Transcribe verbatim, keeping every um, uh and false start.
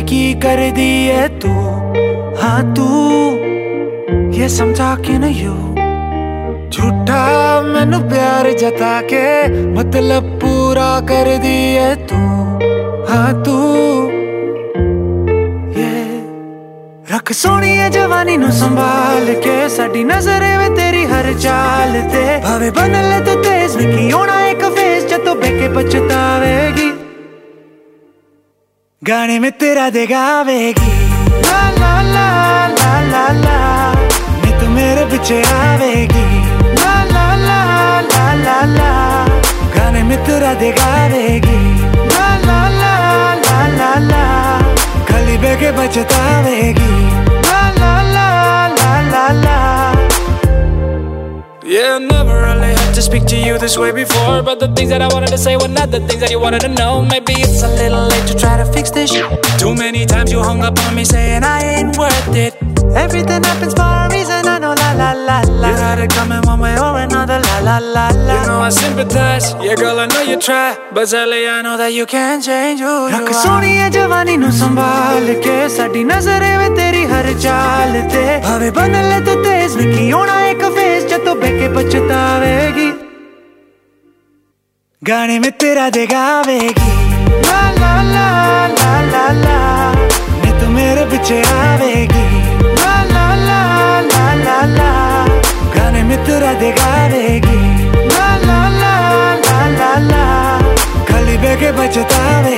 की कर दी है तू, हाँ तू ये समझा कि नहीं यू झूठा मैनू प्यार जता के मतलब पूरा कर दी है तू, हाँ तू ये रख सोनी है जवानी नू संभाल के साडी नजरे वे तेरी हर चाल ते भावे बन ले तू तेज विकी होना एक फेस जतो बेके पछतावेगी गाने में तेरा दे गावेगी ला ला ला ला ला ला मैं तू मेरे पीछे आवेगी ला ला ला ला ला ला गाने में तेरा दे गावेगी ला ला ला ला ला ला खाली बेके पछतावेगी ला ला ला ला ला ला Yeah, I never really had to speak to you this way before, but the things that I wanted to say were not the things that you wanted to know. Maybe it's a little late to try to fix this shit. Too many times you hung up on me saying I ain't worth it. Everything happens for a reason, I know, la la la la. You got it coming one way or another, la la la la. You know I sympathize, yeah girl I know you try, but sadly I know that you can't change who you are. रख सोनी है जवानी नू संभाल के साडी नजरे वे तेरी हर चाल ते भावे बन ले तू तेज विकी होना एक फेस जतो बेके पछतावेगी गाने में तेरा दे गावेगी ला ला ला ला ला ला मैं तू मेरे पीछे आवेगी ला ला ला ला ला ला गाने में तेरा दे गावेगी ला ला ला ला ला ला खाली बेके पछतावेगी